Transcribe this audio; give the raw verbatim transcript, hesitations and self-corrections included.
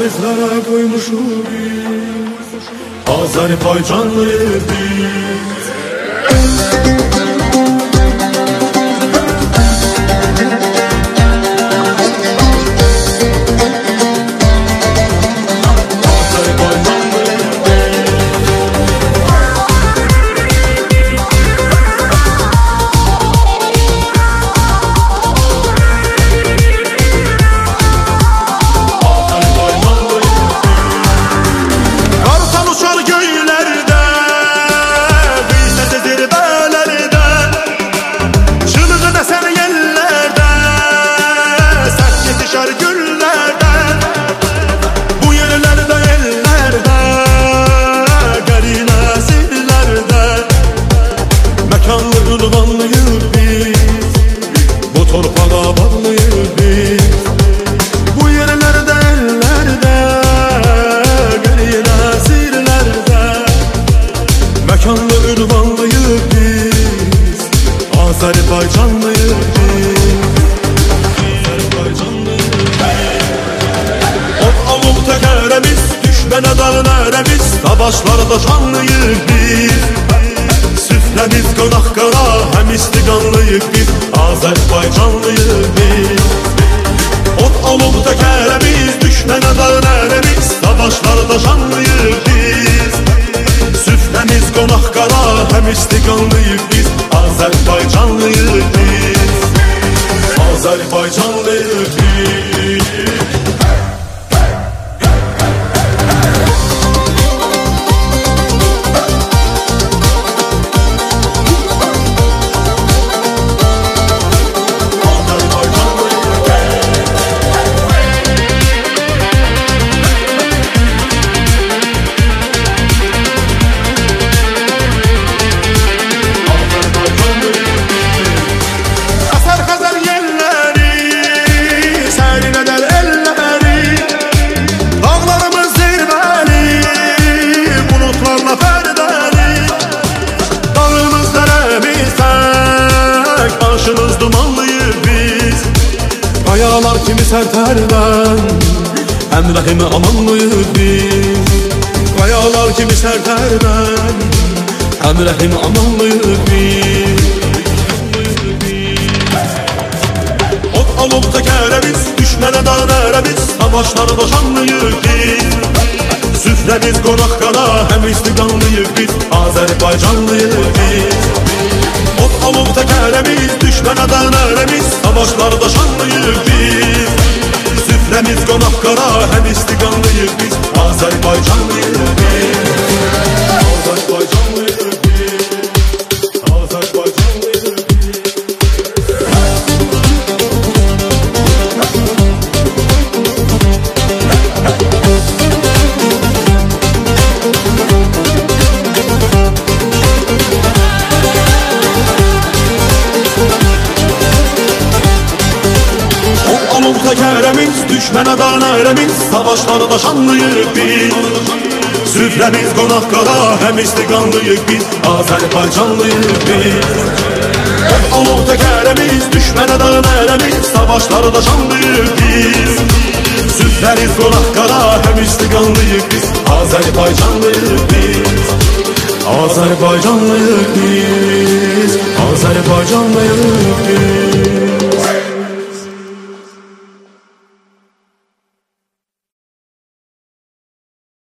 valizlərə qoymuşuq biz, Azərbaycanlıyıq biz. Azərbaycanlıyıq biz, Od alıb təkərəmiz, düşmənə dağın ərəmiz, savaşlarda şanlıyıq biz. Süfrəmiz qonaq qara, həm istiqanlıyıq biz, Azərbaycanlıyıq biz. Od alıb təkərəmiz, düşmənə dağın ərəmiz, savaşlarda şanlıyıq biz. Süfrəmiz qonaq qara, həm istiqanlıyıq biz, Azərbaycanlıyıq biz, Azərbaycanlıyıq biz. Başımız dumanlıyıq biz, qayalar kimi sərtərdən, Həmrəhimi amanlıyıq biz. Qayalar kimi sərtərdən, Həmrəhimi amanlıyıq biz. Od alıb təkərəmiz, düşmənə dağın ərəmiz, savaşlarda şanlıyıq biz. Süfrəmiz qonaq qara, həm istiqanlıyıq biz, Azərbaycanlıyıq biz. Od alıb təkərəmiz, düşmənə dağın ərəmiz, savaşlarda şanlıyıq biz. Süfrəmiz qonaq qara, həm istiqanlıyıq biz, Azərbaycanlıyıq biz. Azərbaycanlıyıq biz, Azərbaycanlıyıq biz. Olub təkərəmiz, düşmənə dağın ərəmiz, savaşlarda şanlıyıq biz. Süfrəmiz qonaq qara, həm istiqanlıyıq biz, Azərbaycanlıyıq biz. Olub təkərəmiz, düşmənə dağın ərəmiz, savaşlarda şanlıyıq biz. Süfrəmiz qonaq qara, həm istiqanlıyıq biz, Azərbaycanlıyıq biz. Azərbaycanlıyıq biz, Azərbaycanlıyıq biz.